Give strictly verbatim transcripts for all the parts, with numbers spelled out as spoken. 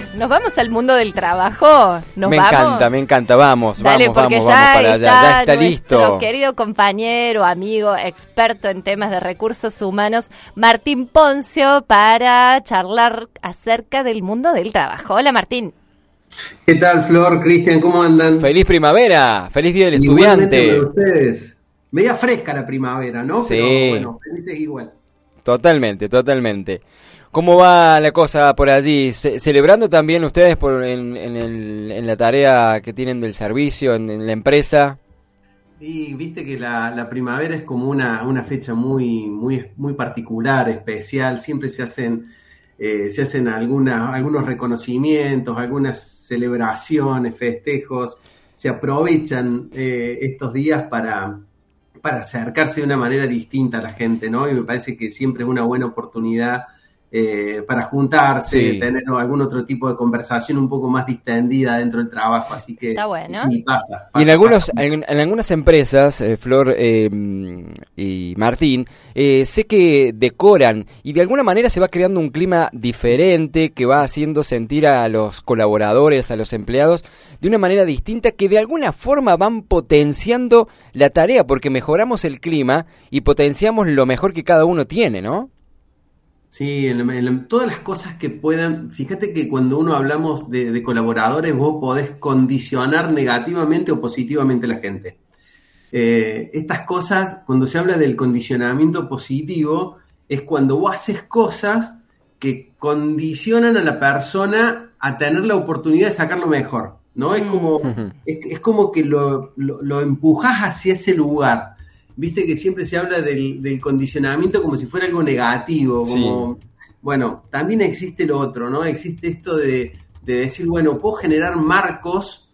Nos vamos al mundo del trabajo. ¿Nos me vamos? encanta, me encanta. Vamos, Dale, vamos, porque vamos, ya vamos para allá. Ya está nuestro listo. querido compañero, amigo, experto en temas de recursos humanos, Martín Poncio, para charlar acerca del mundo del trabajo. Hola, Martín. ¿Qué tal, Flor, Cristian? ¿Cómo andan? Feliz primavera, feliz día del Igualmente estudiante. para ustedes. Media fresca la primavera, ¿no? Sí. Pero bueno, felices igual. Totalmente, totalmente. ¿Cómo va la cosa por allí? Ce- ¿Celebrando también ustedes por en, en, el, en la tarea que tienen del servicio, en, en la empresa? Y viste que la, la primavera es como una, una fecha muy, muy, muy particular, especial. Siempre se hacen, eh, se hacen algunas, algunos reconocimientos, algunas celebraciones, festejos. Se aprovechan eh, estos días para, para acercarse de una manera distinta a la gente, ¿no? Y me parece que siempre es una buena oportunidad Eh, para juntarse, Sí. tener, ¿no?, algún otro tipo de conversación un poco más distendida dentro del trabajo, así que Está bueno. sí, pasa, pasa Y en algunos, pasa. en, en algunas empresas, eh, Flor eh, y Martín, eh, sé que decoran y de alguna manera se va creando un clima diferente que va haciendo sentir a los colaboradores, a los empleados, de una manera distinta que de alguna forma van potenciando la tarea porque mejoramos el clima y potenciamos lo mejor que cada uno tiene, ¿no? Sí, en, en todas las cosas que puedan, fíjate que cuando uno hablamos de, de colaboradores, vos podés condicionar negativamente o positivamente a la gente. Eh, estas cosas, cuando se habla del condicionamiento positivo, es cuando vos haces cosas que condicionan a la persona a tener la oportunidad de sacar lo mejor, ¿no? Es como, es, es como que lo, lo, lo empujás hacia ese lugar. Viste que siempre se habla del, del condicionamiento como si fuera algo negativo, como, sí. Bueno, también existe lo otro, ¿no? Existe esto de, de decir, bueno, puedo generar marcos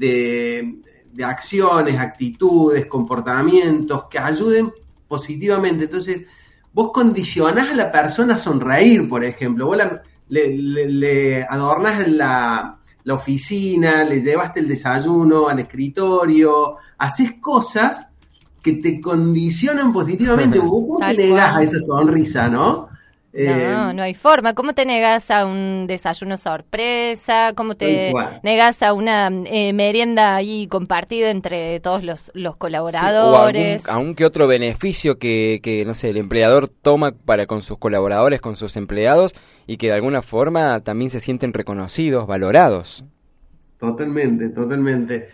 de, de acciones, actitudes, comportamientos que ayuden positivamente. Entonces, vos condicionás a la persona a sonreír, por ejemplo. Vos la, le, le, le adornás la, la oficina, le llevaste el desayuno al escritorio, haces cosas que te condicionan positivamente. ¿Cómo te negás a esa sonrisa, no? No, eh, no hay forma. ¿Cómo te negas a un desayuno sorpresa? ¿Cómo te negas a una eh, merienda ahí compartida entre todos los, los colaboradores? Sí, o algún, algún que otro beneficio que, que, no sé, el empleador toma para con sus colaboradores, con sus empleados, y que de alguna forma también se sienten reconocidos, valorados. Totalmente, totalmente.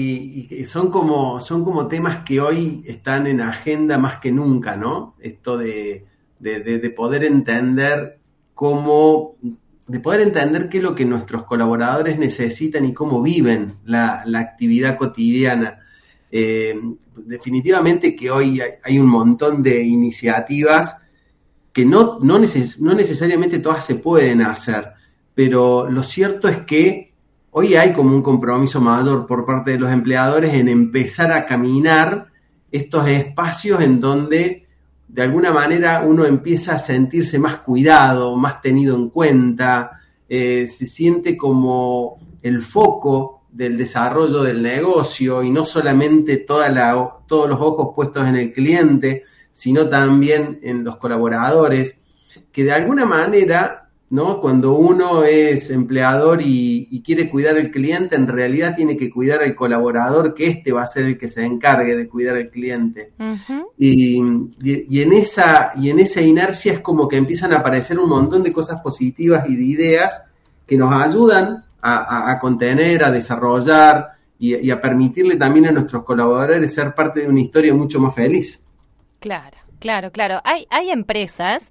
Y, y son como, son como temas que hoy están en agenda más que nunca, ¿no? Esto de, de, de, de poder entender cómo, de poder entender qué es lo que nuestros colaboradores necesitan y cómo viven la, la actividad cotidiana. Eh, definitivamente que hoy hay, hay un montón de iniciativas que no, no, neces- no necesariamente todas se pueden hacer, pero lo cierto es que hoy hay como un compromiso mayor por parte de los empleadores en empezar a caminar estos espacios en donde de alguna manera uno empieza a sentirse más cuidado, más tenido en cuenta, eh, se siente como el foco del desarrollo del negocio y no solamente toda la, todos los ojos puestos en el cliente, sino también en los colaboradores, que de alguna manera, ¿no? Cuando uno es empleador y, y quiere cuidar al cliente, en realidad tiene que cuidar al colaborador, que este va a ser el que se encargue de cuidar al cliente. Uh-huh. Y, y, y, en esa, y en esa inercia es como que empiezan a aparecer un montón de cosas positivas y de ideas que nos ayudan a, a, a contener, a desarrollar y, y a permitirle también a nuestros colaboradores ser parte de una historia mucho más feliz. Claro, claro, claro. Hay, hay empresas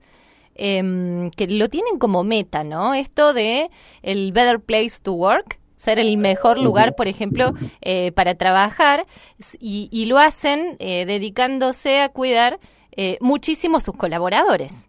Eh, que lo tienen como meta, ¿no? Esto de el better place to work, ser el mejor lugar, por ejemplo, eh, para trabajar, y, y lo hacen eh, dedicándose a cuidar eh, muchísimo a sus colaboradores.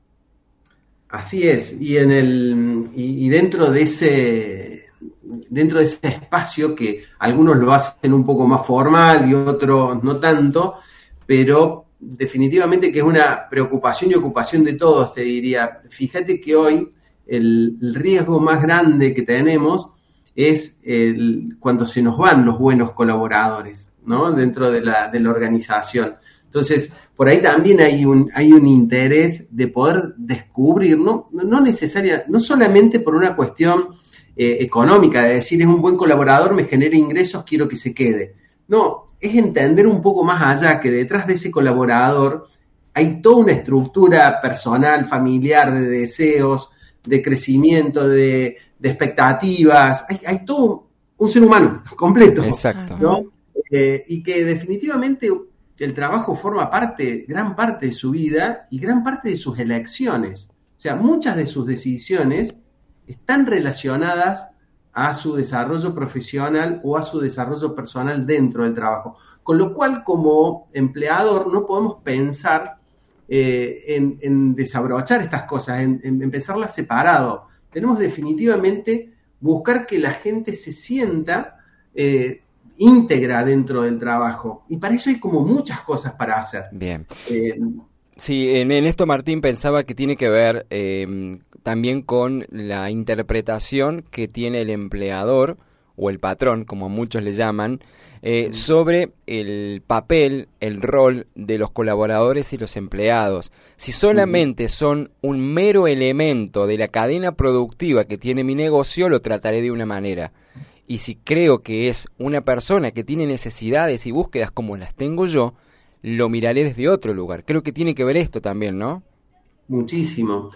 Así es, y en el y, y dentro de ese dentro de ese espacio que algunos lo hacen un poco más formal y otros no tanto, pero definitivamente que es una preocupación y ocupación de todos, te diría. Fíjate que hoy el, el riesgo más grande que tenemos es el, cuando se nos van los buenos colaboradores, ¿no? Dentro de la, de la organización. Entonces, por ahí también hay un, hay un interés de poder descubrir, no, no necesaria, no solamente por una cuestión eh, económica, de decir es un buen colaborador, me genera ingresos, quiero que se quede. No, es entender un poco más allá que detrás de ese colaborador hay toda una estructura personal, familiar, de deseos, de crecimiento, de, de expectativas. Hay, hay todo un ser humano completo. Exacto. ¿No? Eh, y que definitivamente el trabajo forma parte, gran parte de su vida y gran parte de sus elecciones. O sea, muchas de sus decisiones están relacionadas a su desarrollo profesional o a su desarrollo personal dentro del trabajo. Con lo cual, como empleador, no podemos pensar eh, en, en desabrochar estas cosas, en, en, en pensarlas separado. Tenemos definitivamente buscar que la gente se sienta eh, íntegra dentro del trabajo. Y para eso hay como muchas cosas para hacer. Bien. Eh, Sí, en, en esto Martín pensaba que tiene que ver eh, también con la interpretación que tiene el empleador o el patrón, como muchos le llaman, eh, sobre el papel, el rol de los colaboradores y los empleados. Si solamente son un mero elemento de la cadena productiva que tiene mi negocio, lo trataré de una manera. Y si creo que es una persona que tiene necesidades y búsquedas como las tengo yo, lo miraré desde otro lugar. Creo que tiene que ver esto también, ¿no? Muchísimo.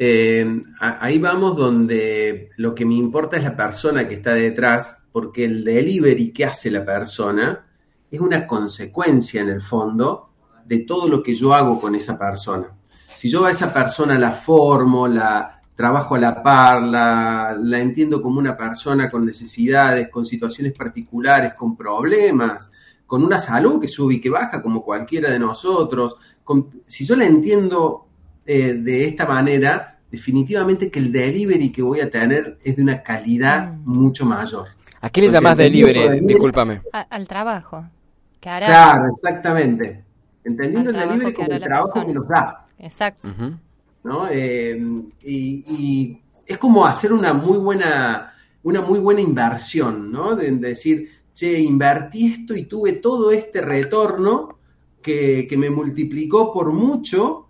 Eh, ahí vamos donde lo que me importa es la persona que está detrás, porque el delivery que hace la persona es una consecuencia en el fondo de todo lo que yo hago con esa persona. Si yo a esa persona la formo, la trabajo a la par, la, la entiendo como una persona con necesidades, con situaciones particulares, con problemas, con una salud que sube y que baja como cualquiera de nosotros, con, si yo la entiendo eh, de esta manera, definitivamente que el delivery que voy a tener es de una calidad mm. mucho mayor. ¿A qué le llamás delivery? delivery? Discúlpame. A, al trabajo. Que hará, claro, exactamente. Entendiendo el delivery como el trabajo persona. Que nos da. Exacto. Uh-huh. ¿No? Eh, y, y es como hacer una muy buena, una muy buena inversión, ¿no? De, de decir, che, invertí esto y tuve todo este retorno que, que me multiplicó por mucho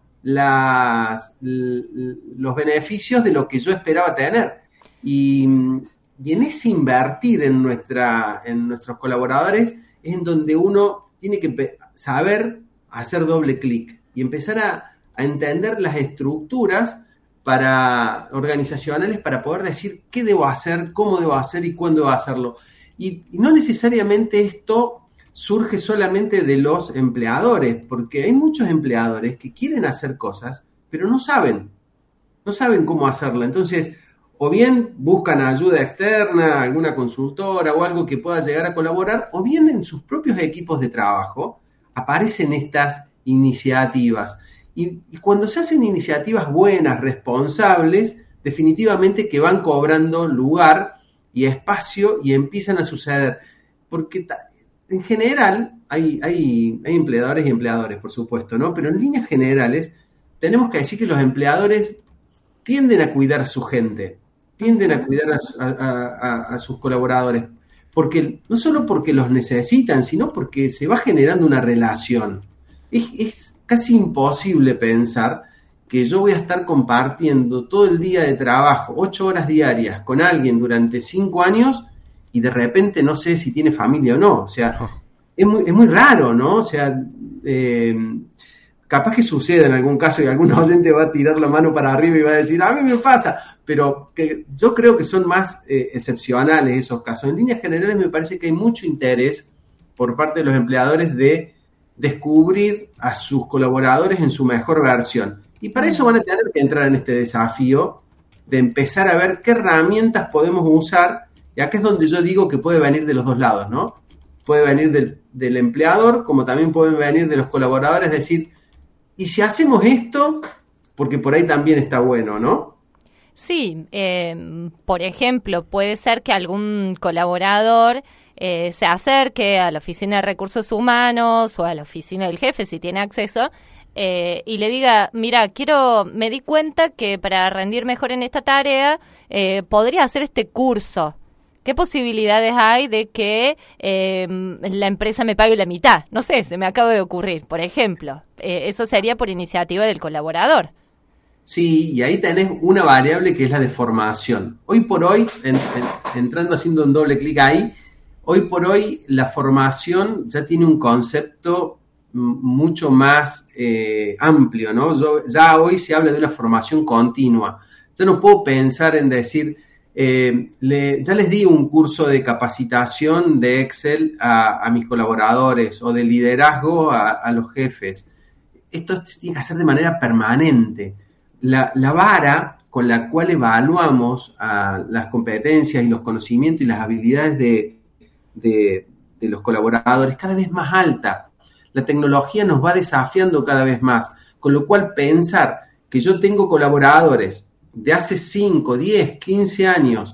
las, l, los beneficios de lo que yo esperaba tener. Y, y en ese invertir en, nuestra, en nuestros colaboradores es en donde uno tiene que saber hacer doble clic y empezar a, a entender las estructuras para, organizacionales para poder decir qué debo hacer, cómo debo hacer y cuándo debo hacerlo. Y, y no necesariamente esto surge solamente de los empleadores, porque hay muchos empleadores que quieren hacer cosas, pero no saben, no saben cómo hacerla. Entonces, o bien buscan ayuda externa, alguna consultora o algo que pueda llegar a colaborar, o bien en sus propios equipos de trabajo aparecen estas iniciativas. Y, y cuando se hacen iniciativas buenas, responsables, definitivamente que van cobrando lugar y espacio y empiezan a suceder. Porque ta, en general hay, hay, hay empleadores y empleadores, por supuesto, ¿no? Pero en líneas generales tenemos que decir que los empleadores tienden a cuidar a su gente, tienden a cuidar a, a, a, a sus colaboradores. Porque, no solo porque los necesitan, sino porque se va generando una relación. Es, es casi imposible pensar que yo voy a estar compartiendo todo el día de trabajo, ocho horas diarias, con alguien durante cinco años y de repente no sé si tiene familia o no. O sea, oh. es, muy, es muy raro, ¿no? O sea, eh, capaz que suceda en algún caso y algún oyente va a tirar la mano para arriba y va a decir, a mí me pasa, pero que yo creo que son más eh, excepcionales esos casos. En líneas generales me parece que hay mucho interés por parte de los empleadores de descubrir a sus colaboradores en su mejor versión. Y para eso van a tener que entrar en este desafío de empezar a ver qué herramientas podemos usar. Y acá es donde yo digo que puede venir de los dos lados, ¿no? Puede venir del, del empleador, como también pueden venir de los colaboradores, decir, ¿y si hacemos esto? Porque por ahí también está bueno, ¿no? Sí, eh, por ejemplo, puede ser que algún colaborador eh, se acerque a la oficina de recursos humanos o a la oficina del jefe, si tiene acceso, Eh, y le diga, mira, quiero, me di cuenta que para rendir mejor en esta tarea eh, podría hacer este curso. ¿Qué posibilidades hay de que eh, la empresa me pague la mitad? No sé, se me acaba de ocurrir, por ejemplo. Eh, eso sería por iniciativa del colaborador. Sí, y ahí tenés una variable que es la de formación. Hoy por hoy, en, en, entrando haciendo un doble clic ahí, hoy por hoy la formación ya tiene un concepto mucho más eh, amplio, ¿no? Yo, ya hoy se habla de una formación continua. Ya no puedo pensar en decir, eh, le, ya les di un curso de capacitación de Excel a, a mis colaboradores o de liderazgo a, a los jefes. Esto tiene que hacer de manera permanente. La, la vara con la cual evaluamos a las competencias y los conocimientos y las habilidades de, de, de los colaboradores cada vez más alta. La tecnología nos va desafiando cada vez más, con lo cual pensar que yo tengo colaboradores de hace cinco, diez, quince años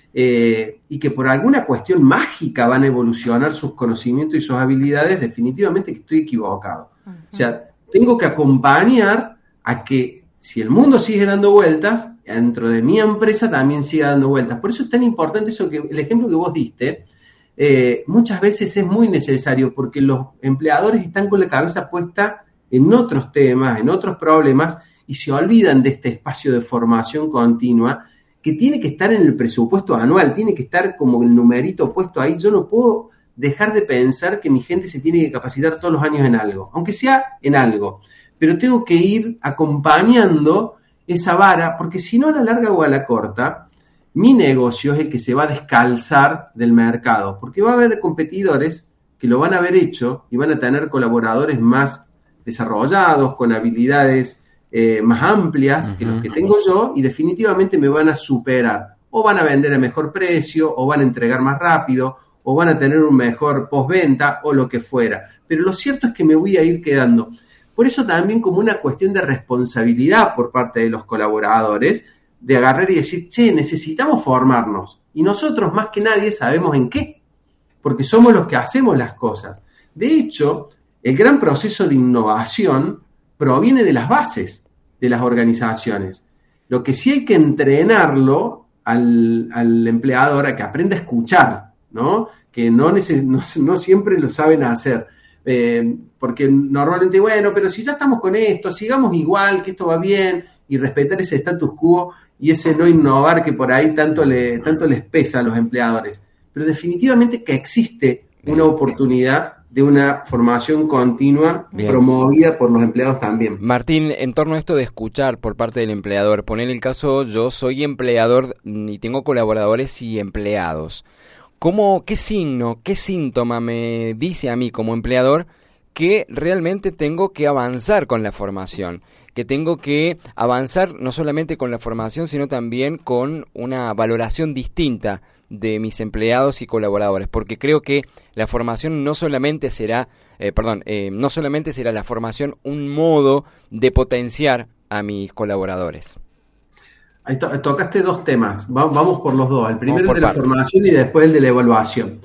eh, y que por alguna cuestión mágica van a evolucionar sus conocimientos y sus habilidades, definitivamente que estoy equivocado. Uh-huh. O sea, tengo que acompañar a que si el mundo sigue dando vueltas, dentro de mi empresa también siga dando vueltas. Por eso es tan importante eso que el ejemplo que vos diste. Eh, muchas veces es muy necesario porque los empleadores están con la cabeza puesta en otros temas, en otros problemas y se olvidan de este espacio de formación continua que tiene que estar en el presupuesto anual, tiene que estar como el numerito puesto ahí. Yo no puedo dejar de pensar que mi gente se tiene que capacitar todos los años en algo, aunque sea en algo, pero tengo que ir acompañando esa vara porque si no a la larga o a la corta mi negocio es el que se va a descalzar del mercado, porque va a haber competidores que lo van a haber hecho y van a tener colaboradores más desarrollados, con habilidades eh, más amplias uh-huh. que los que tengo yo y definitivamente me van a superar. O van a vender a mejor precio, o van a entregar más rápido, o van a tener un mejor postventa o lo que fuera. Pero lo cierto es que me voy a ir quedando. Por eso también como una cuestión de responsabilidad por parte de los colaboradores, de agarrar y decir, che, necesitamos formarnos. Y nosotros más que nadie sabemos en qué, porque somos los que hacemos las cosas. De hecho, el gran proceso de innovación proviene de las bases de las organizaciones. Lo que sí hay que entrenarlo al, al empleador a que aprenda a escuchar, ¿no? Que no, neces- no, no siempre lo saben hacer. Eh, porque normalmente, bueno, pero si ya estamos con esto, sigamos igual, que esto va bien, y respetar ese status quo y ese no innovar que por ahí tanto, le, tanto les pesa a los empleadores. Pero definitivamente que existe una oportunidad de una formación continua bien. Promovida por los empleados también. Martín, en torno a esto de escuchar por parte del empleador, poner el caso, yo soy empleador y tengo colaboradores y empleados. ¿Cómo, qué signo, qué síntoma me dice a mí como empleador que realmente tengo que avanzar con la formación? Que tengo que avanzar no solamente con la formación, sino también con una valoración distinta de mis empleados y colaboradores, porque creo que la formación no solamente será, eh, perdón, eh, no solamente será la formación un modo de potenciar a mis colaboradores. Ahí to- tocaste dos temas, Va- vamos por los dos, el primero por el de partes. la formación y después el de la evaluación.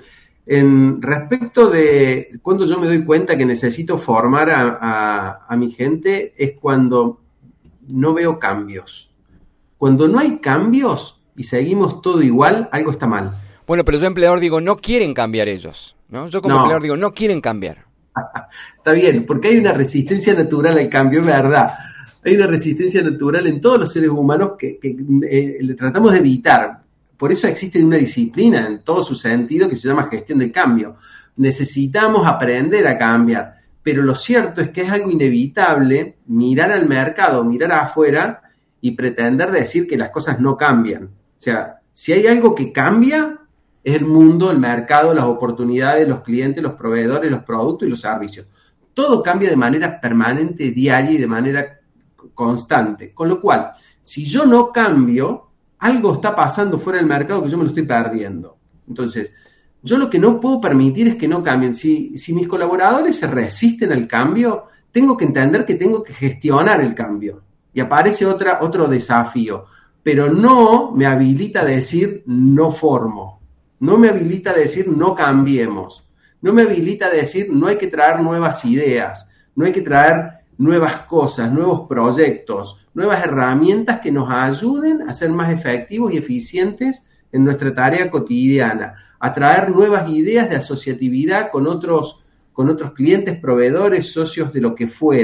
En respecto de cuando yo me doy cuenta que necesito formar a, a, a mi gente es cuando no veo cambios. Cuando no hay cambios y seguimos todo igual, algo está mal. Bueno, pero yo empleador digo, no quieren cambiar ellos, ¿no? Yo como No. empleador digo, no quieren cambiar. Está bien, porque hay una resistencia natural al cambio, es verdad. Hay una resistencia natural en todos los seres humanos que, que eh, le tratamos de evitar. Por eso existe una disciplina en todo su sentido que se llama gestión del cambio. Necesitamos aprender a cambiar, pero lo cierto es que es algo inevitable mirar al mercado, mirar afuera y pretender decir que las cosas no cambian. O sea, si hay algo que cambia, es el mundo, el mercado, las oportunidades, los clientes, los proveedores, los productos y los servicios. Todo cambia de manera permanente, diaria y de manera constante. Con lo cual, si yo no cambio, algo está pasando fuera del mercado que yo me lo estoy perdiendo. Entonces, yo lo que no puedo permitir es que no cambien. Si, si mis colaboradores se resisten al cambio, tengo que entender que tengo que gestionar el cambio. Y aparece otra, otro desafío. Pero no me habilita a decir no formo. No me habilita a decir no cambiemos. No me habilita a decir no hay que traer nuevas ideas. No hay que traer nuevas cosas, nuevos proyectos, nuevas herramientas que nos ayuden a ser más efectivos y eficientes en nuestra tarea cotidiana, a traer nuevas ideas de asociatividad con otros, con otros clientes, proveedores, socios de lo que fuera.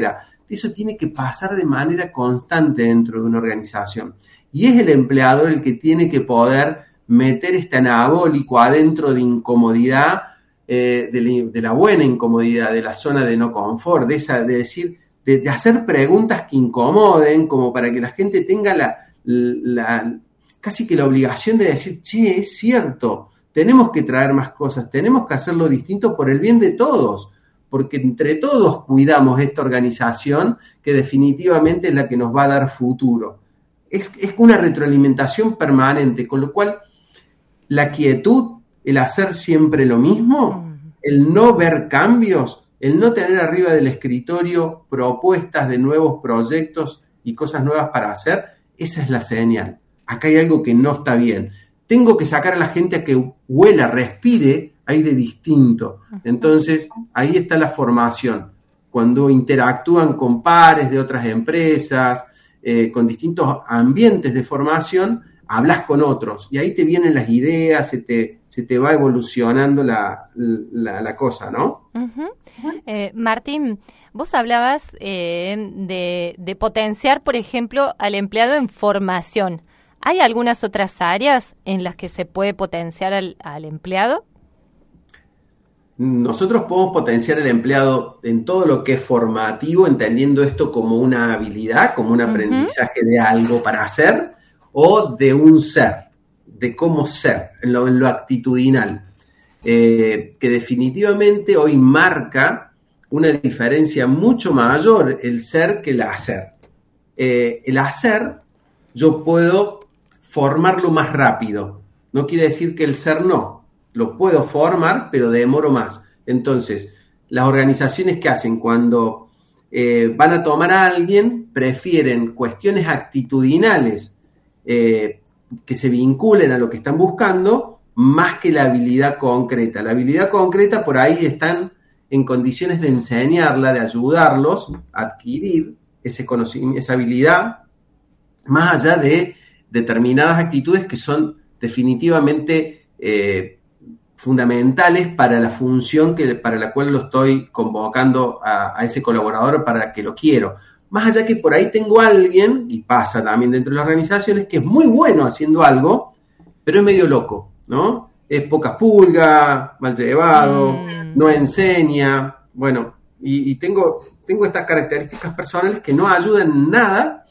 eso tiene que pasar de manera constante dentro de una organización. Y es el empleador el que tiene que poder meter este anabólico adentro de incomodidad, eh, de, la, de la buena incomodidad, de la zona de no confort, de, esa, de decir, de, de hacer preguntas que incomoden, como para que la gente tenga la, la, casi que la obligación de decir, che, es cierto, tenemos que traer más cosas, tenemos que hacerlo distinto por el bien de todos, porque entre todos cuidamos esta organización que definitivamente es la que nos va a dar futuro. Es, es una retroalimentación permanente, con lo cual la quietud, el hacer siempre lo mismo, el no ver cambios, el no tener arriba del escritorio propuestas de nuevos proyectos y cosas nuevas para hacer, esa es la señal. Acá hay algo que no está bien. Tengo que sacar a la gente a que huela, respire aire distinto. Entonces, ahí está la formación. Cuando interactúan con pares de otras empresas, eh, con distintos ambientes de formación, hablas con otros y ahí te vienen las ideas, se te, se te va evolucionando la, la, la cosa, ¿no? Uh-huh. Eh, Martín, vos hablabas eh, de, de potenciar, por ejemplo, al empleado en formación. ¿Hay algunas otras áreas en las que se puede potenciar al, al empleado? Nosotros podemos potenciar al empleado en todo lo que es formativo, entendiendo esto como una habilidad, como un aprendizaje uh-huh. de algo para hacer, o de un ser, de cómo ser, en lo, en lo actitudinal, eh, que definitivamente hoy marca una diferencia mucho mayor el ser que el hacer. Eh, el hacer, yo puedo formarlo más rápido, no quiere decir que el ser no, lo puedo formar, pero demoro más. Entonces, las organizaciones que hacen cuando eh, van a tomar a alguien, prefieren cuestiones actitudinales, Eh, que se vinculen a lo que están buscando más que la habilidad concreta. La habilidad concreta por ahí están en condiciones de enseñarla, de ayudarlos a adquirir ese conocimiento, esa habilidad, más allá de determinadas actitudes que son definitivamente eh, fundamentales para la función que, para la cual lo estoy convocando a, a ese colaborador para que lo quiero. Más allá que por ahí tengo a alguien, y pasa también dentro de las organizaciones, que es muy bueno haciendo algo, pero es medio loco, ¿no? Es poca pulga, mal llevado, mm. no enseña, bueno, y, y tengo, tengo estas características personales que no ayudan nada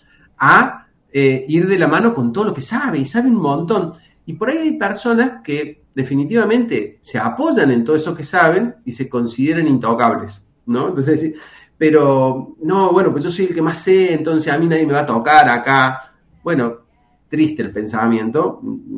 a eh, ir de la mano con todo lo que sabe, y sabe un montón. Y por ahí hay personas que definitivamente se apoyan en todo eso que saben y se consideran intocables, ¿no? Entonces, pero, no, bueno, pues yo soy el que más sé, entonces a mí nadie me va a tocar acá. Bueno, triste el pensamiento.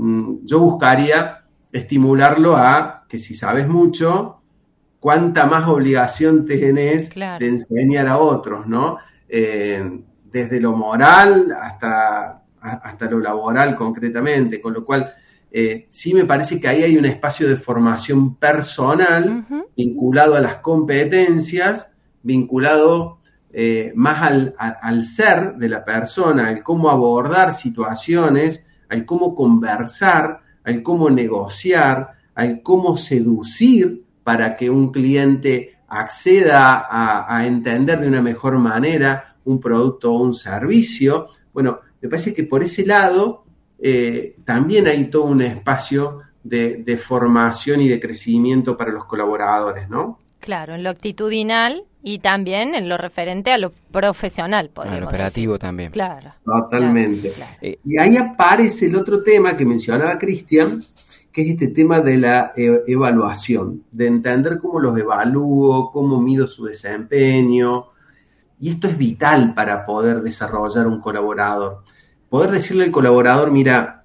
Yo buscaría estimularlo a que si sabes mucho, cuánta más obligación tenés claro. de enseñar a otros, ¿no? Eh, desde lo moral hasta, hasta lo laboral concretamente, con lo cual eh, sí me parece que ahí hay un espacio de formación personal uh-huh. vinculado a las competencias, vinculado eh, más al, al, al ser de la persona, al cómo abordar situaciones, al cómo conversar, al cómo negociar, al cómo seducir para que un cliente acceda a, a entender de una mejor manera un producto o un servicio. Bueno, me parece que por ese lado eh, también hay todo un espacio de, de formación y de crecimiento para los colaboradores, ¿no? Claro, en lo actitudinal y también en lo referente a lo profesional, podemos decir. En lo operativo decir. también. Claro. Totalmente. Claro, claro. Eh, y ahí aparece el otro tema que mencionaba Cristian, que es este tema de la eh, evaluación, de entender cómo los evalúo, cómo mido su desempeño. Y esto es vital para poder desarrollar un colaborador. Poder decirle al colaborador, mira,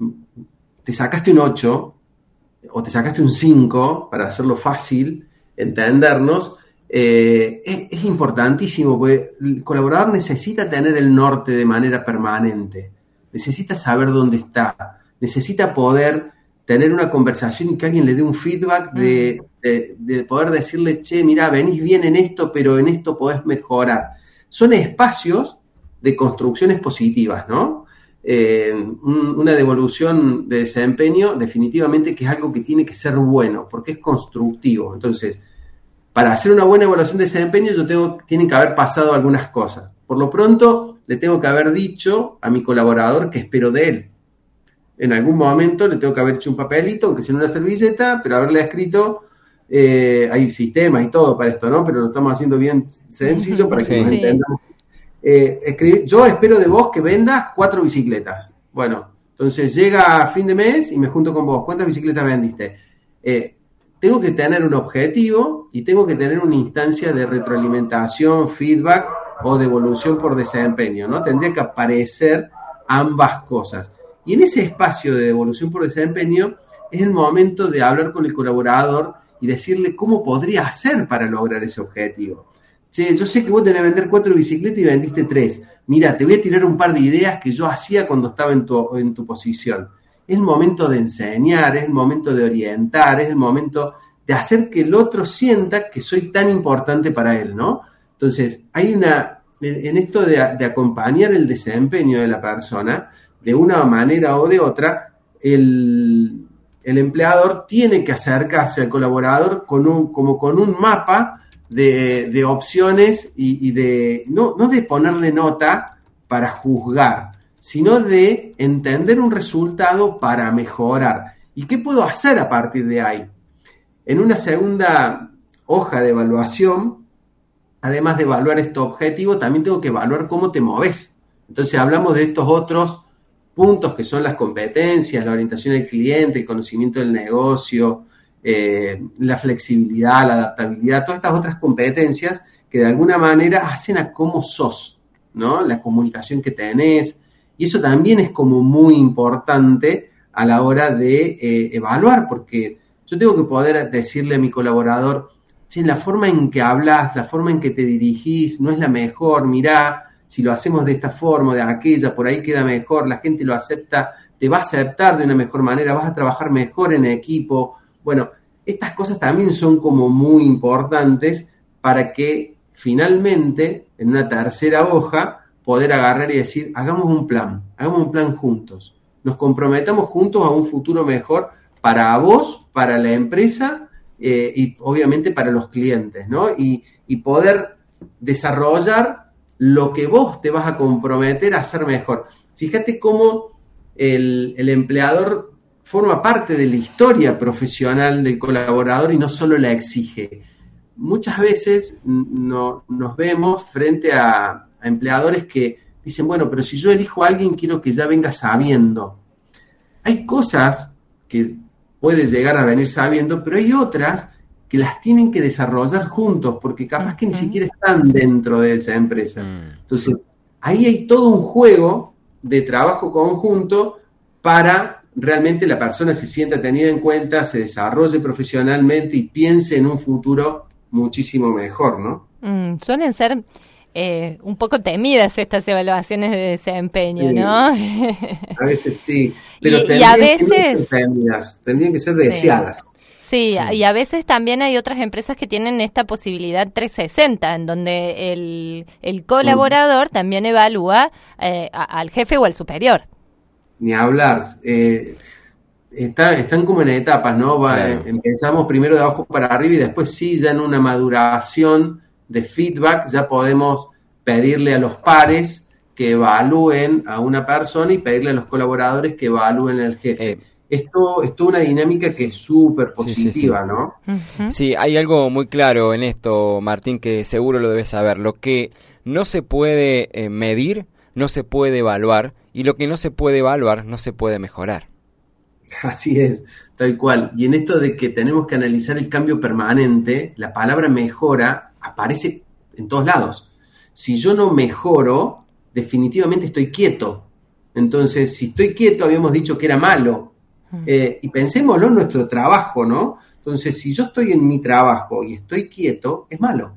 te sacaste un ocho o te sacaste un cinco, para hacerlo fácil, entendernos, eh, es, es importantísimo, porque el colaborador necesita tener el norte de manera permanente, necesita saber dónde está, necesita poder tener una conversación y que alguien le dé un feedback de, de, de poder decirle, che, mirá, venís bien en esto, pero en esto podés mejorar. Son espacios de construcciones positivas, ¿no? Eh, un, una devolución de desempeño definitivamente que es algo que tiene que ser bueno, porque es constructivo. Entonces, para hacer una buena evaluación de desempeño yo tengo, tienen que haber pasado algunas cosas. Por lo pronto, le tengo que haber dicho a mi colaborador qué espero de él. En algún momento le tengo que haber hecho un papelito, aunque sea en una servilleta, pero haberle escrito, eh, hay sistemas y todo para esto, ¿no? Pero lo estamos haciendo bien sencillo para que sí. nos Sí. entendamos. Eh, escribir, yo espero de vos que vendas cuatro bicicletas. Bueno, entonces llega a fin de mes y me junto con vos. ¿Cuántas bicicletas vendiste? Eh, tengo que tener un objetivo y tengo que tener una instancia de retroalimentación, feedback o devolución por desempeño, ¿no? Tendría que aparecer ambas cosas. Y en ese espacio de devolución por desempeño es el momento de hablar con el colaborador y decirle cómo podría hacer para lograr ese objetivo. Che, yo sé que vos tenés que vender cuatro bicicletas y vendiste tres. Mira, te voy a tirar un par de ideas que yo hacía cuando estaba en tu, en tu posición. Es el momento de enseñar, es el momento de orientar, es el momento de hacer que el otro sienta que soy tan importante para él, ¿no? Entonces, hay una, en, en esto de, de acompañar el desempeño de la persona, de una manera o de otra, el, el empleador tiene que acercarse al colaborador con un, como con un mapa de, de opciones y, y de, no, no de ponerle nota para juzgar, sino de entender un resultado para mejorar. ¿Y qué puedo hacer a partir de ahí? En una segunda hoja de evaluación, además de evaluar estos objetivos, también tengo que evaluar cómo te moves. Entonces hablamos de estos otros puntos que son las competencias, la orientación al cliente, el conocimiento del negocio, eh, la flexibilidad, la adaptabilidad, todas estas otras competencias que de alguna manera hacen a cómo sos, ¿no? La comunicación que tenés. Y eso también es como muy importante a la hora de eh, evaluar, porque yo tengo que poder decirle a mi colaborador, che, la forma en que hablas, la forma en que te dirigís no es la mejor, mirá, si lo hacemos de esta forma o de aquella, por ahí queda mejor, la gente lo acepta, te va a aceptar de una mejor manera, vas a trabajar mejor en equipo. Bueno, estas cosas también son como muy importantes para que finalmente, en una tercera hoja, poder agarrar y decir, hagamos un plan, hagamos un plan juntos, nos comprometamos juntos a un futuro mejor para vos, para la empresa eh, y obviamente para los clientes, ¿no? Y, y poder desarrollar lo que vos te vas a comprometer a hacer mejor. Fíjate cómo el, el empleador forma parte de la historia profesional del colaborador y no solo la exige. Muchas veces no, nos vemos frente a, a empleadores que dicen, bueno, pero si yo elijo a alguien, quiero que ya venga sabiendo. Hay cosas que puede llegar a venir sabiendo, pero hay otras que las tienen que desarrollar juntos, porque capaz que ni siquiera están dentro de esa empresa. Entonces, ahí hay todo un juego de trabajo conjunto para realmente la persona se sienta tenida en cuenta, se desarrolle profesionalmente y piense en un futuro muchísimo mejor, ¿no? Mm, suelen ser eh, un poco temidas estas evaluaciones de desempeño, sí. ¿no? A veces sí, pero y, tendrían y a veces, veces que no ser temidas, tendrían que ser deseadas. Sí. Sí, sí, y a veces también hay otras empresas que tienen esta posibilidad trescientos sesenta, en donde el, el colaborador mm. también evalúa eh, a, al jefe o al superior. Ni hablar. Eh, está, están como en etapas, ¿no? Va, claro. Empezamos primero de abajo para arriba y después sí, ya en una maduración de feedback, ya podemos pedirle a los pares que evalúen a una persona y pedirle a los colaboradores que evalúen al jefe. Eh. Esto es toda una dinámica que es súper positiva, sí, sí, sí. ¿no? Uh-huh. Sí, hay algo muy claro en esto, Martín, que seguro lo debes saber. Lo que no se puede eh, medir, no se puede evaluar, y lo que no se puede evaluar, no se puede mejorar. Así es, tal cual. Y en esto de que tenemos que analizar el cambio permanente, la palabra mejora aparece en todos lados. Si yo no mejoro, definitivamente estoy quieto. Entonces, si estoy quieto, habíamos dicho que era malo. Eh, y pensémoslo en nuestro trabajo, ¿no? Entonces, si yo estoy en mi trabajo y estoy quieto, es malo.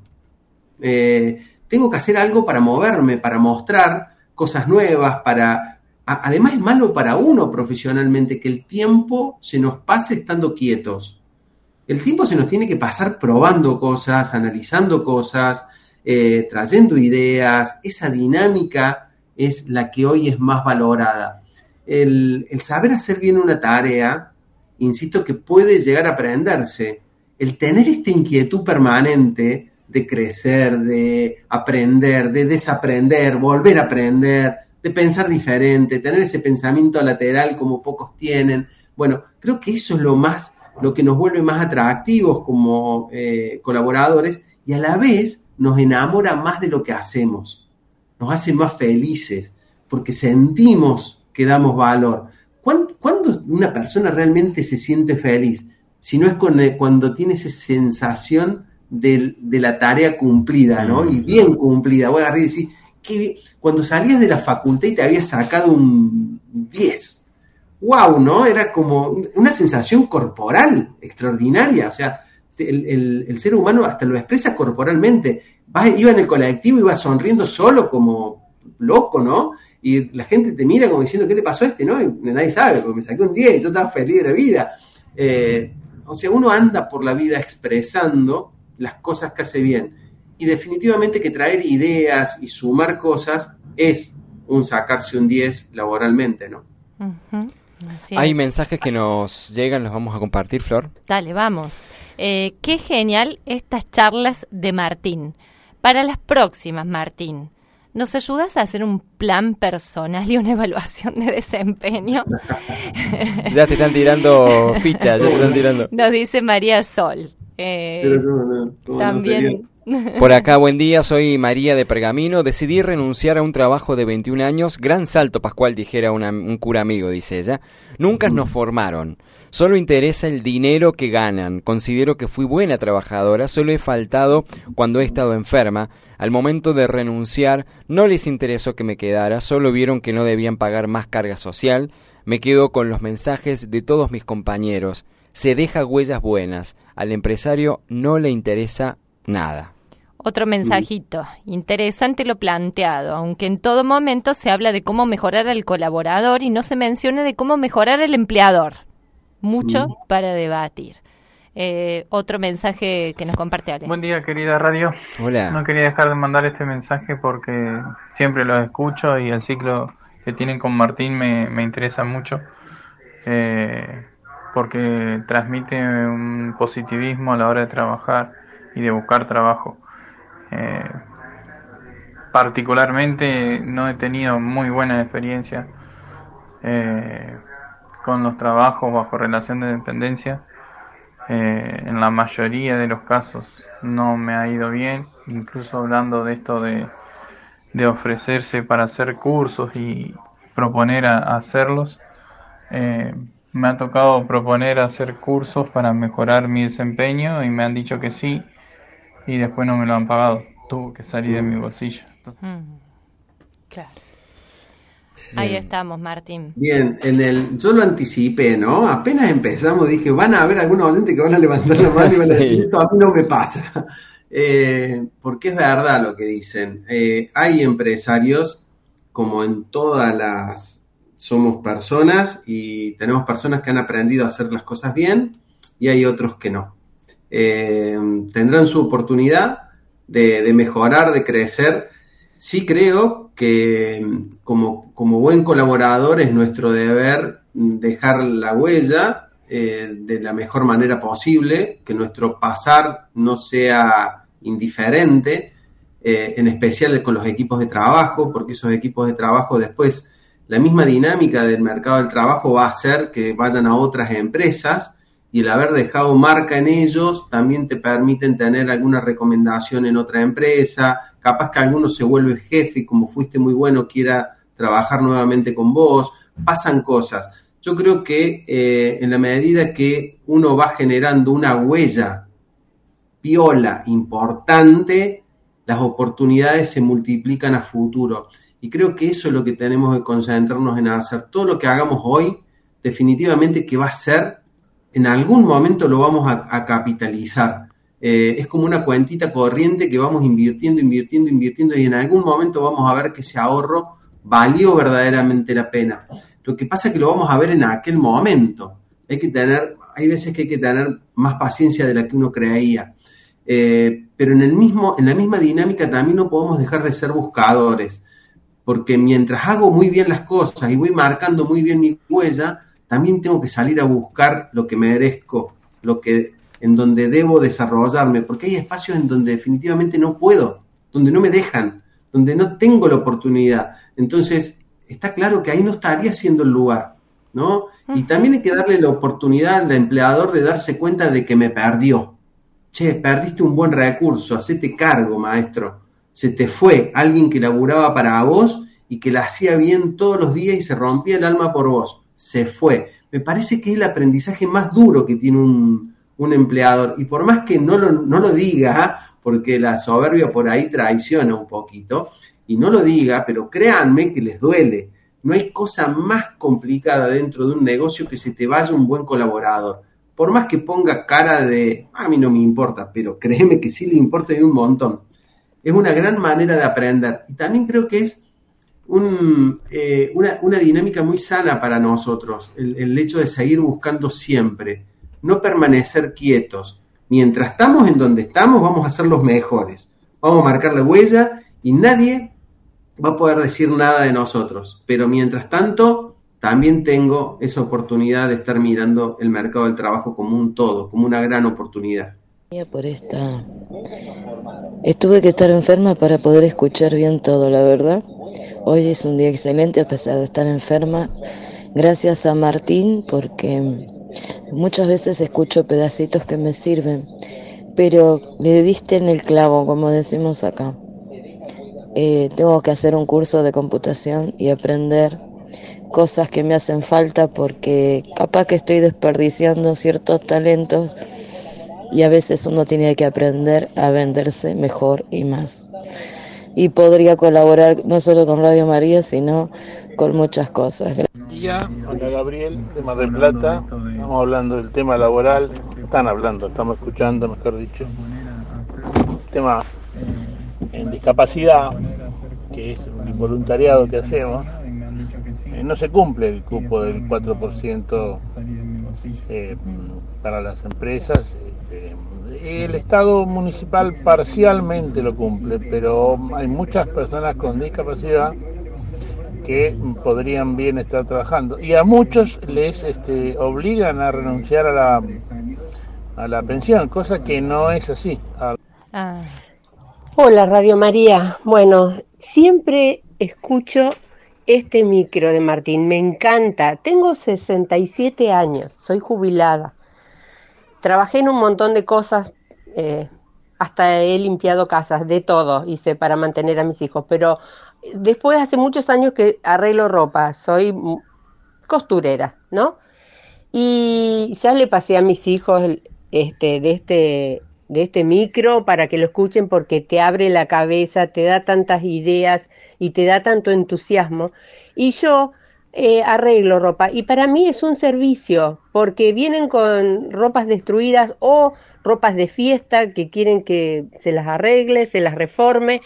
Eh, tengo que hacer algo para moverme, para mostrar cosas nuevas, para... A, además es malo para uno profesionalmente que el tiempo se nos pase estando quietos. El tiempo se nos tiene que pasar probando cosas, analizando cosas, eh, trayendo ideas. Esa dinámica es la que hoy es más valorada. El, el saber hacer bien una tarea, insisto que puede llegar a aprenderse. el tener esta inquietud permanente de crecer, de aprender, de desaprender, volver a aprender, de pensar diferente, tener ese pensamiento lateral como pocos tienen. Bueno, creo que eso es lo más, lo que nos vuelve más atractivos como eh, colaboradores y a la vez nos enamora más de lo que hacemos, nos hace más felices porque sentimos que damos valor. ¿Cuándo, cuándo una persona realmente se siente feliz? Si no es con, eh, cuando tiene esa sensación de, de la tarea cumplida, ¿no? Y bien cumplida. Voy a agarrar y decir, que cuando salías de la facultad y te habías sacado un diez, wow, ¿no? Era como una sensación corporal extraordinaria. O sea, el, el, el ser humano hasta lo expresa corporalmente. Vas, iba en el colectivo, iba sonriendo solo como loco, ¿no? Y la gente te mira como diciendo, ¿qué le pasó a este? ¿No? Y nadie sabe, porque me saqué un diez y yo estaba feliz de la vida. Eh, o sea, uno anda por la vida expresando las cosas que hace bien. Y definitivamente que traer ideas y sumar cosas es un sacarse un diez laboralmente, ¿no? Uh-huh. Así Hay es. mensajes que nos llegan, los vamos a compartir, Flor. Dale, vamos. Eh, qué genial estas charlas de Martín. Para las próximas, Martín, ¿nos ayudas a hacer un plan personal y una evaluación de desempeño? Ya te están tirando fichas, ya te están tirando. Nos dice María Sol. Eh, Pero no, no, no, también... Por acá, buen día, soy María de Pergamino. Decidí renunciar a un trabajo de veintiún años. Gran salto, Pascual, dijera una, un cura amigo, dice ella. Nunca nos formaron. Solo interesa el dinero que ganan. Considero que fui buena trabajadora. Solo he faltado cuando he estado enferma. Al momento de renunciar, no les interesó que me quedara. Solo vieron que no debían pagar más carga social. Me quedo con los mensajes de todos mis compañeros. Se deja huellas buenas. Al empresario no le interesa nada. Otro mensajito, interesante lo planteado, aunque en todo momento se habla de cómo mejorar al colaborador y no se menciona de cómo mejorar al empleador. Mucho mm. para debatir. Eh, otro mensaje que nos comparte Ale. Buen día, querida radio. Hola. No quería dejar de mandar este mensaje porque siempre los escucho y el ciclo que tienen con Martín me, me interesa mucho. Eh, porque transmite un positivismo a la hora de trabajar y de buscar trabajo. Eh, particularmente no he tenido muy buena experiencia eh, con los trabajos bajo relación de dependencia. Eh, en la mayoría de los casos no me ha ido bien, incluso hablando de esto de, de ofrecerse para hacer cursos y proponer a, a hacerlos. Eh, me ha tocado proponer hacer cursos para mejorar mi desempeño y me han dicho que sí. Y después no me lo han pagado. Tuvo que salir de mi bolsillo. Entonces... Mm, claro. Ahí Bien. Estamos, Martín. Bien, en el, yo lo anticipé, ¿no? Apenas empezamos dije, van a haber algunos oyentes que van a levantar la mano y van a decir, esto a mí no me pasa. Eh, porque es verdad lo que dicen. Eh, hay empresarios, como en todas las... Somos personas y tenemos personas que han aprendido a hacer las cosas bien y hay otros que no. Eh, tendrán su oportunidad de, de mejorar, de crecer. Sí creo que como, como buen colaborador es nuestro deber dejar la huella eh, de la mejor manera posible, que nuestro pasar no sea indiferente, eh, en especial con los equipos de trabajo, porque esos equipos de trabajo después, la misma dinámica del mercado del trabajo va a hacer que vayan a otras empresas. Y el haber dejado marca en ellos también te permiten tener alguna recomendación en otra empresa. Capaz que alguno se vuelve jefe y como fuiste muy bueno quiera trabajar nuevamente con vos. Pasan cosas. Yo creo que eh, en la medida que uno va generando una huella piola importante, las oportunidades se multiplican a futuro. Y creo que eso es lo que tenemos que concentrarnos en hacer. Todo lo que hagamos hoy, definitivamente que va a ser... en algún momento lo vamos a, a capitalizar. Eh, es como una cuentita corriente que vamos invirtiendo, invirtiendo, invirtiendo y en algún momento vamos a ver que ese ahorro valió verdaderamente la pena. Lo que pasa es que lo vamos a ver en aquel momento. Hay que tener, hay veces que hay que tener más paciencia de la que uno creía. Eh, pero en el mismo, en la misma dinámica también no podemos dejar de ser buscadores. Porque mientras hago muy bien las cosas y voy marcando muy bien mi huella, también tengo que salir a buscar lo que merezco, lo que en donde debo desarrollarme, porque hay espacios en donde definitivamente no puedo, donde no me dejan, donde no tengo la oportunidad. Entonces, está claro que ahí no estaría siendo el lugar, ¿no? Y también hay que darle la oportunidad al empleador de darse cuenta de que me perdió. Che, perdiste un buen recurso, hacete cargo, maestro. Se te fue alguien que laburaba para vos y que la hacía bien todos los días y se rompía el alma por vos. Se fue. Me parece que es el aprendizaje más duro que tiene un, un empleador. Y por más que no lo, no lo diga, porque la soberbia por ahí traiciona un poquito, y no lo diga, pero créanme que les duele. No hay cosa más complicada dentro de un negocio que se te vaya un buen colaborador. Por más que ponga cara de, a mí no me importa, pero créeme que sí le importa y un montón. Es una gran manera de aprender. Y también creo que es un, eh, una, una dinámica muy sana para nosotros, el, el hecho de seguir buscando siempre, no permanecer quietos. Mientras estamos en donde estamos, vamos a ser los mejores. Vamos a marcar la huella y nadie va a poder decir nada de nosotros. Pero mientras tanto, también tengo esa oportunidad de estar mirando el mercado del trabajo como un todo, como una gran oportunidad. Por esta... Estuve que estar enferma para poder escuchar bien todo, la verdad. Hoy es un día excelente a pesar de estar enferma. Gracias a Martín, porque muchas veces escucho pedacitos que me sirven, pero le diste en el clavo, como decimos acá. Eh, tengo que hacer un curso de computación y aprender cosas que me hacen falta, porque capaz que estoy desperdiciando ciertos talentos y a veces uno tiene que aprender a venderse mejor y más. Y podría colaborar no solo con Radio María, sino con muchas cosas. Buen día, hola Gabriel, de Mar del Plata. Estamos hablando del tema laboral. Están hablando, estamos escuchando, mejor dicho. Tema en discapacidad, que es el voluntariado que hacemos. Eh, no se cumple el cupo del cuatro por ciento eh, para las empresas. Este, el Estado municipal parcialmente lo cumple, pero hay muchas personas con discapacidad que podrían bien estar trabajando, y a muchos les este, obligan a renunciar a la a la pensión, cosa que no es así. Ah. Hola Radio María, bueno, siempre escucho este micro de Martín, me encanta. Tengo sesenta y siete años, soy jubilada. Trabajé en un montón de cosas, eh, hasta he limpiado casas, de todo hice para mantener a mis hijos, pero después hace muchos años que arreglo ropa, soy costurera, ¿no? Y ya le pasé a mis hijos este, de este... de este micro para que lo escuchen, porque te abre la cabeza, te da tantas ideas y te da tanto entusiasmo. Y yo eh, arreglo ropa y para mí es un servicio, porque vienen con ropas destruidas o ropas de fiesta que quieren que se las arregle, se las reforme,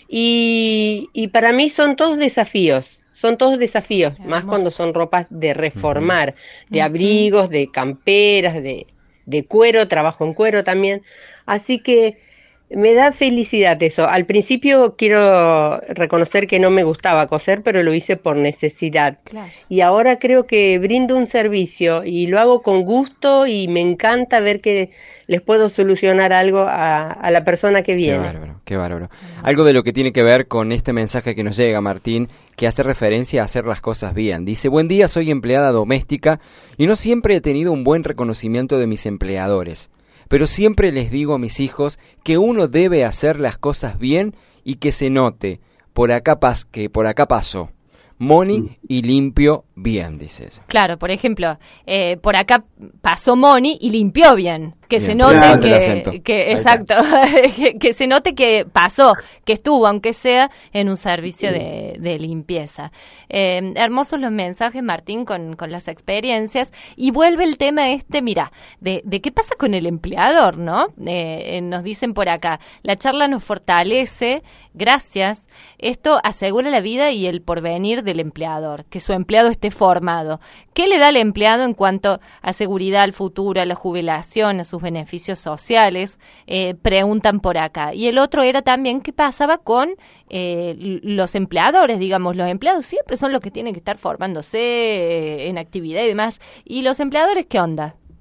y, y para mí son todos desafíos. Son todos desafíos, Hermoso. Más cuando son ropas de reformar, uh-huh. de abrigos, de camperas, de, de cuero, trabajo en cuero también. Así que me da felicidad eso. Al principio quiero reconocer que no me gustaba coser, pero lo hice por necesidad. Claro. Y ahora creo que brindo un servicio y lo hago con gusto, y me encanta ver que les puedo solucionar algo a, a la persona que viene. Qué bárbaro, qué bárbaro. Algo de lo que tiene que ver con este mensaje que nos llega, Martín, que hace referencia a hacer las cosas bien. Dice: buen día, soy empleada doméstica y no siempre he tenido un buen reconocimiento de mis empleadores. Pero siempre les digo a mis hijos que uno debe hacer las cosas bien y que se note por acá pas que por acá pasó. Moni y limpio bien, dices. Claro, por ejemplo, eh, por acá pasó Moni y limpió bien. Que bien, se note claro, que, que exacto, que, que se note que pasó, que estuvo, aunque sea en un servicio sí. de, de limpieza. Eh, hermosos los mensajes, Martín, con, con las experiencias. Y vuelve el tema este, mira, de, de qué pasa con el empleador, ¿no? Eh, eh, nos dicen por acá, la charla nos fortalece, gracias. Esto asegura la vida y el porvenir del empleador, que su empleado esté formado. ¿Qué le da al empleado en cuanto a seguridad al futuro, a la jubilación, a sus beneficios sociales? Eh, preguntan por acá. Y el otro era también qué pasaba con eh, los empleadores, digamos, los empleados siempre son los que tienen que estar formándose eh, en actividad y demás. ¿Y los empleadores qué onda?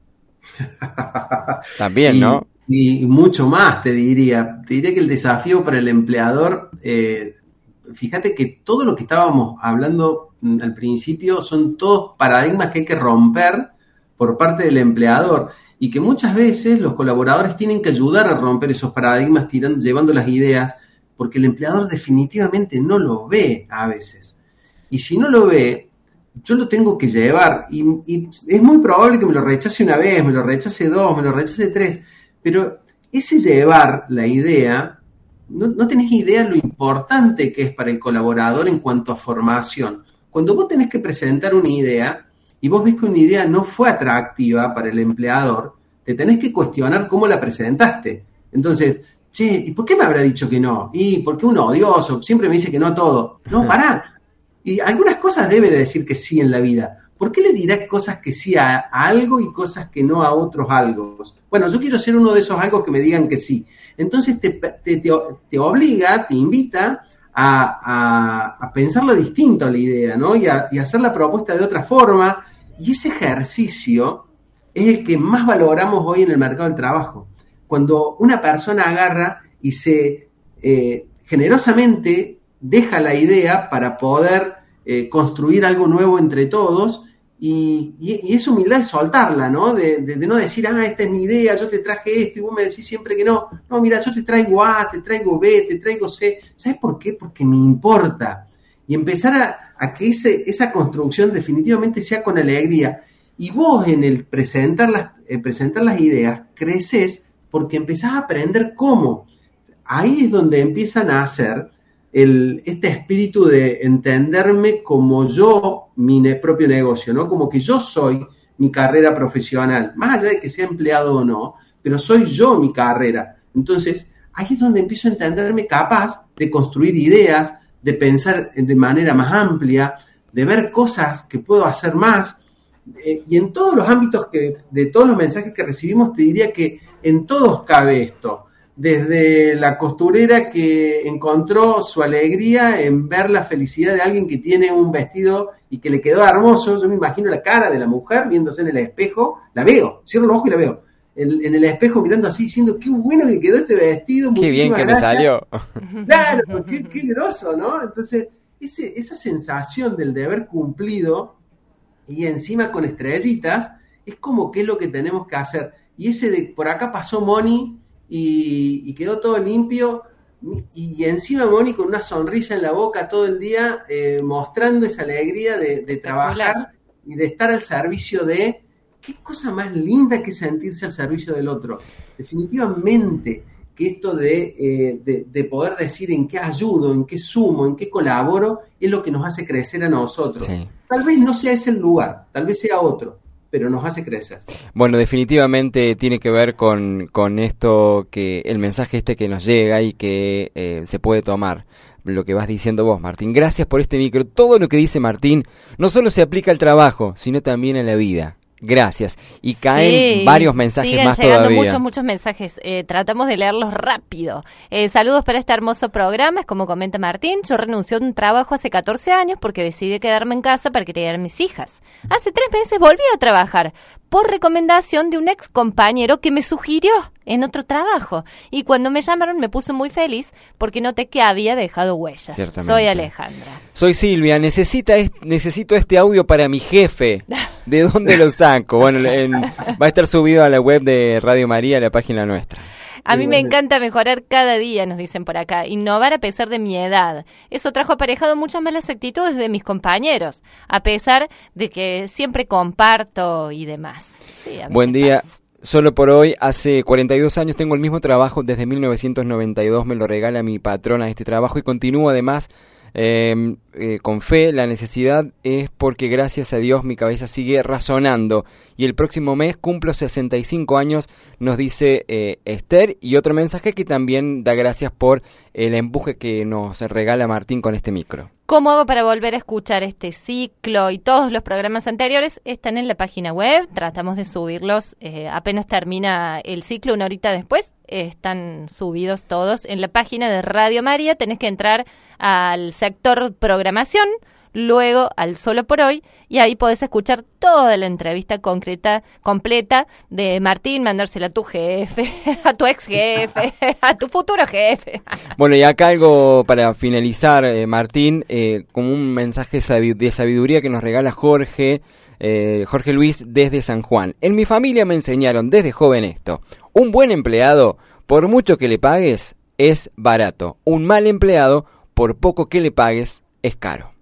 También, y, ¿no? Y mucho más, te diría. Te diría que el desafío para el empleador, eh, fíjate que todo lo que estábamos hablando al principio son todos paradigmas que hay que romper por parte del empleador y que muchas veces los colaboradores tienen que ayudar a romper esos paradigmas tirando, llevando las ideas, porque el empleador definitivamente no lo ve a veces. Y si no lo ve, yo lo tengo que llevar y, y es muy probable que me lo rechace una vez, me lo rechace dos, me lo rechace tres, pero ese llevar la idea, no, no tenés idea lo importante que es para el colaborador en cuanto a formación. Cuando vos tenés que presentar una idea y vos ves que una idea no fue atractiva para el empleador, te tenés que cuestionar cómo la presentaste. Entonces, che, ¿y por qué me habrá dicho que no? ¿Y por qué uno odioso? Siempre me dice que no a todo. No, pará. Y algunas cosas debe de decir que sí en la vida. ¿Por qué le dirá cosas que sí a, a algo y cosas que no a otros algo? Bueno, yo quiero ser uno de esos algo que me digan que sí. Entonces te, te, te, te obliga, te invita a, a, a pensarlo distinto a la idea, ¿no? Y a, y a hacer la propuesta de otra forma. Y ese ejercicio es el que más valoramos hoy en el mercado del trabajo. Cuando una persona agarra y se eh, generosamente deja la idea para poder eh, construir algo nuevo entre todos y, y, y esa humildad de soltarla, ¿no? De, de, de no decir, ah, esta es mi idea, yo te traje esto y vos me decís siempre que no. No, mira, yo te traigo A, te traigo B, te traigo C. ¿Sabes por qué? Porque me importa. Y empezar a, a que ese, esa construcción definitivamente sea con alegría. Y vos en el presentar las, eh, presentar las ideas creces porque empezás a aprender cómo. Ahí es donde empiezan a hacer el, este espíritu de entenderme como yo, mi ne- propio negocio, ¿no? Como que yo soy mi carrera profesional, más allá de que sea empleado o no, pero soy yo mi carrera. Entonces, ahí es donde empiezo a entenderme capaz de construir ideas, de pensar de manera más amplia, de ver cosas que puedo hacer más. Eh, y en todos los ámbitos, que, de todos los mensajes que recibimos, te diría que en todos cabe esto. Desde la costurera que encontró su alegría en ver la felicidad de alguien que tiene un vestido y que le quedó hermoso. Yo me imagino la cara de la mujer viéndose en el espejo, la veo, cierro los ojos y la veo. En, en el espejo mirando así, diciendo, qué bueno que quedó este vestido, qué bien que gracias. me salió. Claro, qué, qué groso, ¿no? Entonces, ese, esa sensación del deber cumplido y encima con estrellitas, es como que es lo que tenemos que hacer. Y ese de, por acá pasó Moni y, y quedó todo limpio, y encima Moni con una sonrisa en la boca todo el día, eh, mostrando esa alegría de, de trabajar y de estar al servicio de... ¿Qué cosa más linda que sentirse al servicio del otro? Definitivamente que esto de, eh, de, de poder decir en qué ayudo, en qué sumo, en qué colaboro, es lo que nos hace crecer a nosotros. Sí. Tal vez no sea ese el lugar, tal vez sea otro, pero nos hace crecer. Bueno, definitivamente tiene que ver con, con esto, que el mensaje este que nos llega y que eh, se puede tomar. Lo que vas diciendo vos, Martín. Gracias por este micro. Todo lo que dice Martín no solo se aplica al trabajo, sino también a la vida. Gracias. Y caen sí, varios mensajes más todavía. Siguen llegando muchos, muchos mensajes. Eh, tratamos de leerlos rápido. Eh, saludos para este hermoso programa. Es como comenta Martín, yo renuncié a un trabajo hace catorce años porque decidí quedarme en casa para criar a mis hijas. Hace tres meses volví a trabajar por recomendación de un ex compañero que me sugirió en otro trabajo. Y cuando me llamaron me puse muy feliz porque noté que había dejado huellas. Soy Alejandra. Soy Silvia. Necesita es, necesito este audio para mi jefe. ¿De dónde lo saco? Bueno, en, va a estar subido a la web de Radio María, a la página nuestra. A mí me encanta mejorar cada día, nos dicen por acá, innovar a pesar de mi edad. Eso trajo aparejado muchas malas actitudes de mis compañeros, a pesar de que siempre comparto y demás. Sí, buen día. Pasa. Solo por hoy, hace cuarenta y dos años tengo el mismo trabajo, desde mil novecientos noventa y dos me lo regala mi patrona este trabajo y continúo además eh, eh, con fe. La necesidad es porque gracias a Dios mi cabeza sigue razonando y el próximo mes cumplo sesenta y cinco años, nos dice eh, Esther, y otro mensaje que también da gracias por el empuje que nos regala Martín con este micro. ¿Cómo hago para volver a escuchar este ciclo y todos los programas anteriores? Están en la página web, tratamos de subirlos eh, apenas termina el ciclo, una horita después, eh, están subidos todos en la página de Radio María. Tenés que entrar al sector programación, luego al Solo por Hoy, y ahí podés escuchar toda la entrevista concreta, completa de Martín, mandársela a tu jefe, a tu ex jefe, a tu futuro jefe. Bueno, y acá algo para finalizar, eh, Martín, eh, como un mensaje de sabiduría que nos regala Jorge, eh, Jorge Luis desde San Juan. En mi familia me enseñaron desde joven esto: un buen empleado, por mucho que le pagues, es barato. Un mal empleado, por poco que le pagues, es caro.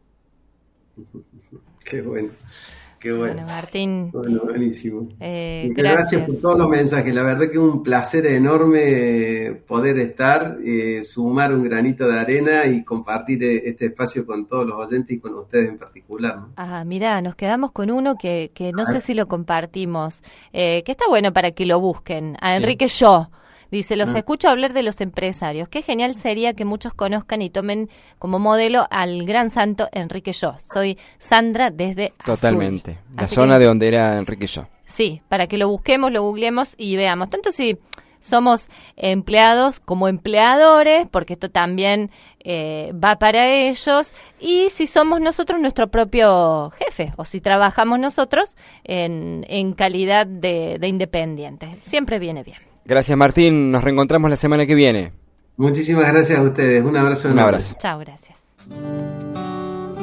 Qué bueno, qué bueno. Bueno, Martín. Bueno, buenísimo. Eh, y gracias. gracias por todos los mensajes. La verdad que es un placer enorme poder estar, eh, sumar un granito de arena y compartir este espacio con todos los oyentes y con ustedes en particular, ¿no? Ah, mirá, nos quedamos con uno que, que no sé si lo compartimos, eh, que está bueno para que lo busquen. A Enrique Yo. Dice, los Ah. escucho hablar de los empresarios. Qué genial sería que muchos conozcan y tomen como modelo al gran santo Enrique Yo. Soy Sandra desde Totalmente. Azul. La Así zona que, de donde era Enrique Yo. Sí, para que lo busquemos, lo googleemos y veamos. Tanto si somos empleados como empleadores, porque esto también eh, va para ellos, y si somos nosotros nuestro propio jefe, o si trabajamos nosotros en, en calidad de, de independientes. Siempre viene bien. Gracias, Martín. Nos reencontramos la semana que viene. Muchísimas gracias a ustedes. Un abrazo Un enorme. abrazo. Chao, gracias.